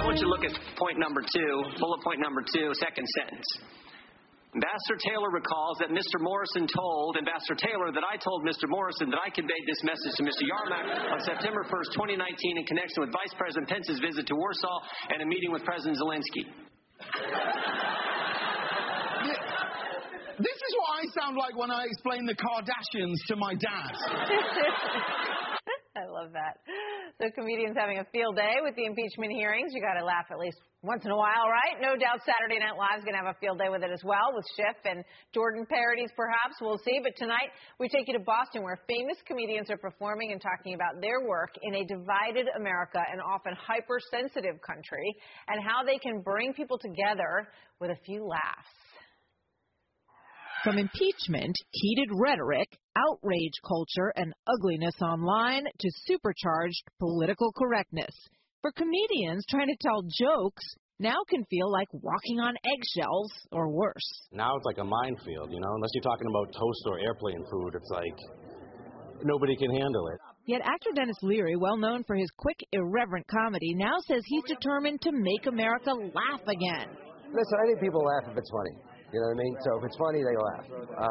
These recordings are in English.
want you to look at point number 2, bullet point number 2, second sentence. Ambassador Taylor recalls that Mr. Morrison told Ambassador Taylor that I told Mr. Morrison that I conveyed this message to Mr. Yarmak on September 1st, 2019 in connection with Vice President Pence's visit to Warsaw and a meeting with President Zelensky. This is what I sound like when I explain the Kardashians to my dad. I love that. So comedians having a field day with the impeachment hearings. You got to laugh at least once in a while, right? No doubt Saturday Night Live is going to have a field day with it as well, with Schiff and Jordan parodies perhaps. We'll see. But tonight we take you to Boston, where famous comedians are performing and talking about their work in a divided America, an often hypersensitive country, and how they can bring people together with a few laughs. From impeachment, heated rhetoric, outrage culture, and ugliness online to supercharged political correctness. For comedians, trying to tell jokes now can feel like walking on eggshells or worse. Now it's like a minefield, you know, unless you're talking about toast or airplane food, it's like nobody can handle it. Yet actor Dennis Leary, well known for his quick, irreverent comedy, now says he's determined to make America laugh again. Listen, I think people laugh if it's funny. You know what I mean? So if it's funny, they laugh.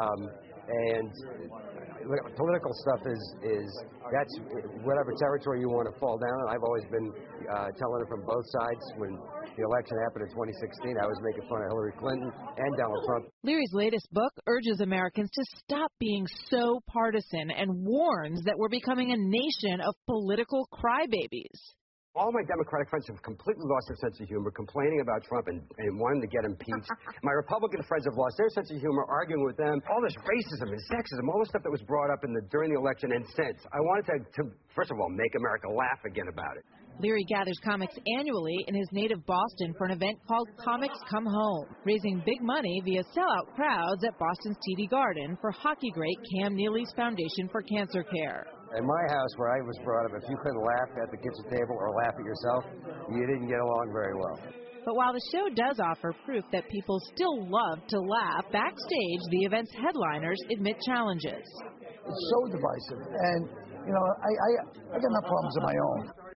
And political stuff that's whatever territory you want to fall down. I've always been telling it from both sides. When the election happened in 2016, I was making fun of Hillary Clinton and Donald Trump. Leary's latest book urges Americans to stop being so partisan and warns that we're becoming a nation of political crybabies. All my Democratic friends have completely lost their sense of humor, complaining about Trump and wanting to get impeached. My Republican friends have lost their sense of humor, arguing with them. All this racism and sexism, all the stuff that was brought up during the election and since. I wanted to, first of all, make America laugh again about it. Leary gathers comics annually in his native Boston for an event called Comics Come Home, raising big money via sellout crowds at Boston's TD Garden for hockey great Cam Neely's Foundation for Cancer Care. In my house, where I was brought up, if you couldn't laugh at the kitchen table or laugh at yourself, you didn't get along very well. But while the show does offer proof that people still love to laugh, backstage, the event's headliners admit challenges. It's so divisive, and, you know, I got enough problems of my own.